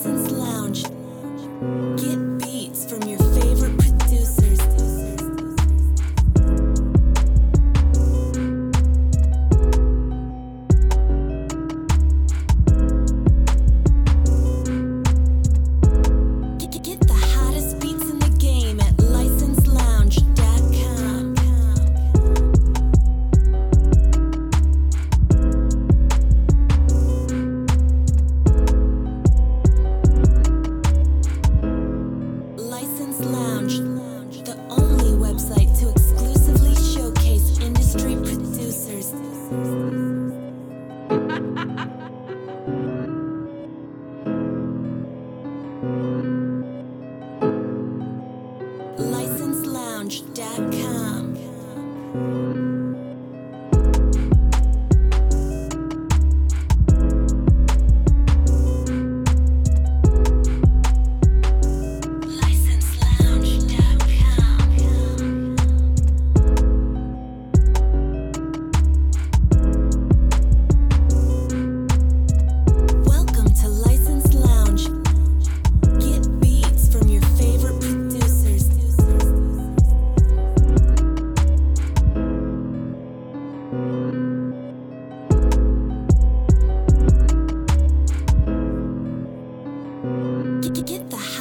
License Lounge. Get beats from your favorite producers. Get the hottest beats in the game at licenselounge.com. License Lounge, the only website to exclusively showcase industry producers. licenselounge.com. Welcome to License Lounge. Get beats from your favorite producers. Get the